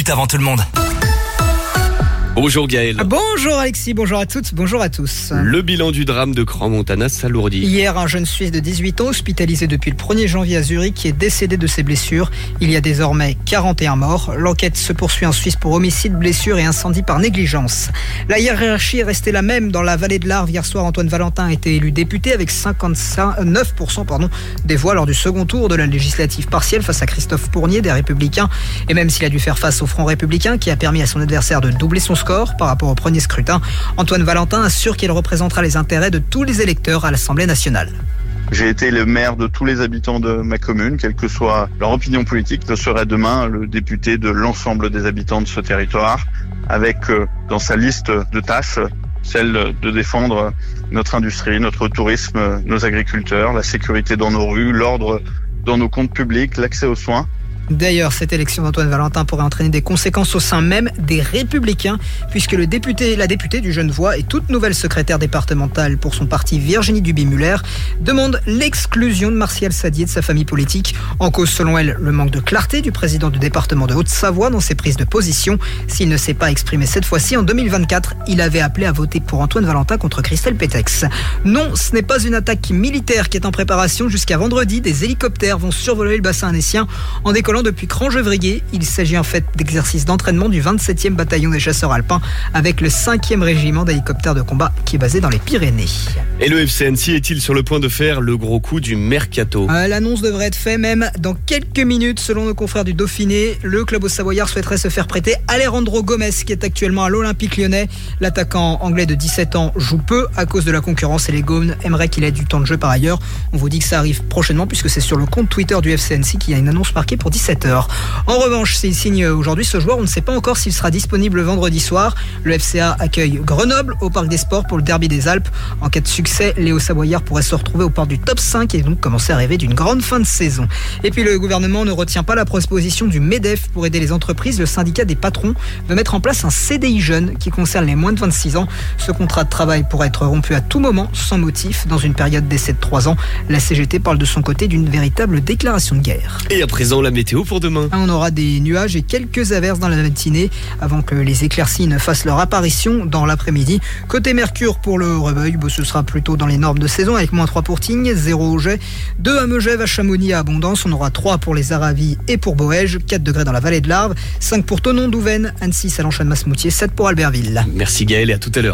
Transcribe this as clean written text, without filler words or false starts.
minutes avant tout le monde. Bonjour Gaël. Bonjour Alexis, bonjour à toutes, bonjour à tous. Le bilan du drame de Crans-Montana s'alourdit. Hier, un jeune Suisse de 18 ans hospitalisé depuis le 1er janvier à Zurich qui est décédé de ses blessures. Il y a désormais 41 morts. L'enquête se poursuit en Suisse pour homicide, blessure et incendie par négligence. La hiérarchie est restée la même dans la vallée de l'Arve. Hier soir, Antoine Valentin a été élu député avec 59% des voix lors du second tour de la législative partielle face à Christophe Pournier des Républicains. Et même s'il a dû faire face au Front républicain qui a permis à son adversaire de doubler son score par rapport au premier scrutin, Antoine Valentin assure qu'il représentera les intérêts de tous les électeurs à l'Assemblée nationale. J'ai été le maire de tous les habitants de ma commune, quelle que soit leur opinion politique. Je serai demain le député de l'ensemble des habitants de ce territoire, avec dans sa liste de tâches celle de défendre notre industrie, notre tourisme, nos agriculteurs, la sécurité dans nos rues, l'ordre dans nos comptes publics, l'accès aux soins. D'ailleurs, cette élection d'Antoine Valentin pourrait entraîner des conséquences au sein même des Républicains, puisque la députée du Genevois et toute nouvelle secrétaire départementale pour son parti, Virginie Duby-Muller, demande l'exclusion de Martial Sadier de sa famille politique. En cause, selon elle, le manque de clarté du président du département de Haute-Savoie dans ses prises de position. S'il ne s'est pas exprimé cette fois-ci, en 2024, il avait appelé à voter pour Antoine Valentin contre Christelle Pétex. Non, ce n'est pas une attaque militaire qui est en préparation. Jusqu'à vendredi, des hélicoptères vont survoler le bassin annécien en décollant depuis Cran-Gevrier. Il s'agit en fait d'exercices d'entraînement du 27e bataillon des chasseurs alpins avec le 5e régiment d'hélicoptères de combat qui est basé dans les Pyrénées. Et le FC Annecy est-il sur le point de faire le gros coup du mercato ? L'annonce devrait être faite même dans quelques minutes. Selon nos confrères du Dauphiné, le club savoyard souhaiterait se faire prêter Alejandro Gomez qui est actuellement à l'Olympique Lyonnais. L'attaquant anglais de 17 ans joue peu à cause de la concurrence et les Gaunes aimeraient qu'il ait du temps de jeu par ailleurs. On vous dit que ça arrive prochainement puisque c'est sur le compte Twitter du FC Annecy qu'il y a une annonce marquée pour 17h. En revanche, s'il signe aujourd'hui ce joueur, on ne sait pas encore s'il sera disponible vendredi soir. Le FCA accueille Grenoble au Parc des Sports pour le derby des Alpes. En cas de succès, Léo Savoyard pourrait se retrouver au port du top 5 et donc commencer à rêver d'une grande fin de saison. Et puis le gouvernement ne retient pas la proposition du MEDEF pour aider les entreprises. Le syndicat des patrons veut mettre en place un CDI jeune qui concerne les moins de 26 ans. Ce contrat de travail pourrait être rompu à tout moment sans motif dans une période d'essai de 3 ans. La CGT parle de son côté d'une véritable déclaration de guerre. Et à présent, la météo pour demain. On aura des nuages et quelques averses dans la matinée avant que les éclaircies ne fassent leur apparition dans l'après-midi. Côté Mercure pour le Rebueil, ce sera plutôt dans les normes de saison avec -3 pour Tignes, 0 au Jet, 2 à Megève, à Chamonix, à Abondance. On aura 3 pour les Aravis et pour Boëge, 4 degrés dans la vallée de l'Arve, 5 pour Thonon, Douvaine, Annecy, Sallanches-Annemasse-Moutier, 7 pour Albertville. Merci Gaël et à tout à l'heure.